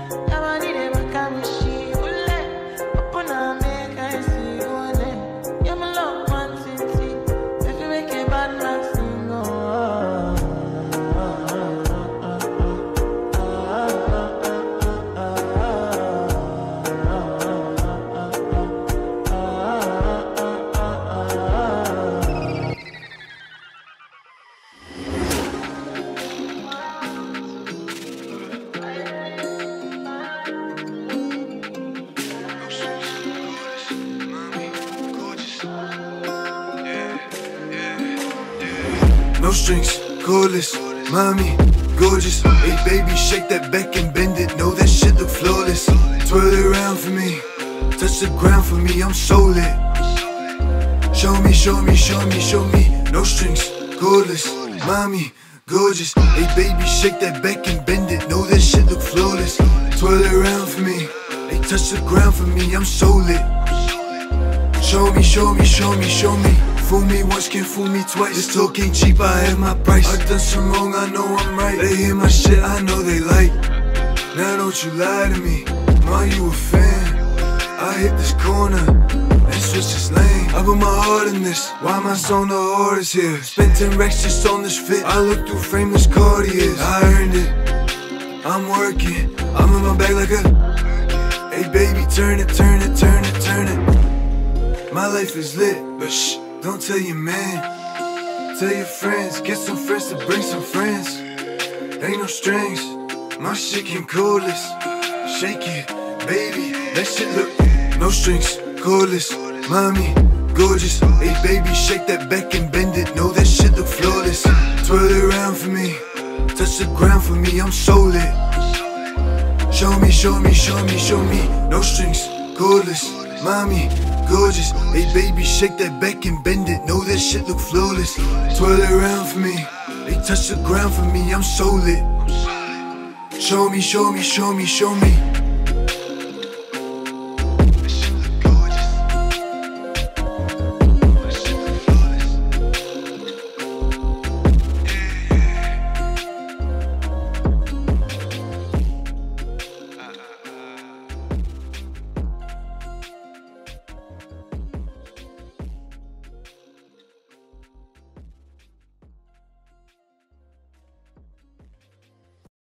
No strings, cordless, mommy, gorgeous. Hey baby, shake that back and bend it. Know that shit look flawless. Twirl it around for me, touch the ground for me. I'm so lit. Show me, show me, show me, show me. No strings, cordless, mommy, gorgeous. Hey baby, shake that back and bend it. Know that shit look flawless. Twirl it around for me. Hey, touch the ground for me. I'm so lit. Show me, show me, show me, show me. Fool me once, can't fool me twice. This talk ain't cheap, I have my price. I done some wrong, I know I'm right. They hear my shit, I know they like. Now don't you lie to me, ma, you a fan. I hit this corner and switch this lane. I put my heart in this, why my song the hardest here? Spent 10 racks just on this fit. I look through frameless Cartiers. I earned it, I'm working. I'm in my bag like a hey baby, turn it, turn it, turn it, turn it. My life is lit, but shh, don't tell your man. Tell your friends, get some friends to bring some friends. Ain't no strings, my shit came cordless. Shake it, baby, that shit look. No strings, cordless, mommy, gorgeous. Hey baby, shake that back and bend it. Know that shit look flawless. Twirl it around for me, touch the ground for me. I'm so lit. Show me, show me, show me, show me. No strings, cordless, mommy, gorgeous. Hey baby, shake that back and bend it. Know that shit look flawless. Twirl it around for me. They touch the ground for me. I'm so lit. Show me, show me, show me, show me.